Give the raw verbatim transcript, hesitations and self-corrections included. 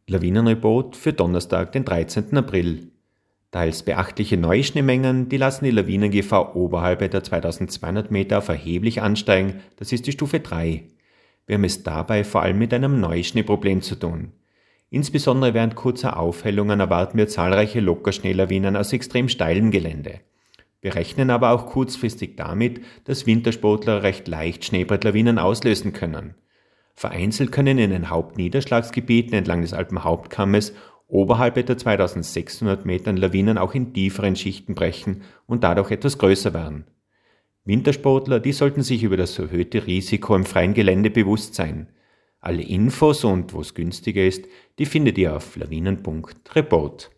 Lawinenreport für Donnerstag, den dreizehnten April. Teils beachtliche Neuschneemengen, die lassen die Lawinengefahr oberhalb der zweitausendzweihundert Meter auf erheblich ansteigen, das ist die Stufe drei. Wir haben es dabei vor allem mit einem Neuschneeproblem zu tun. Insbesondere während kurzer Aufhellungen erwarten wir zahlreiche Lockerschneelawinen aus extrem steilem Gelände. Wir rechnen aber auch kurzfristig damit, dass Wintersportler recht leicht Schneebrettlawinen auslösen können. Vereinzelt können in den Hauptniederschlagsgebieten entlang des Alpenhauptkammes oberhalb etwa zweitausendsechshundert Metern Lawinen auch in tieferen Schichten brechen und dadurch etwas größer werden. Wintersportler, die sollten sich über das erhöhte Risiko im freien Gelände bewusst sein. Alle Infos und, wo es günstiger ist, die findet ihr auf lawinen punkt report.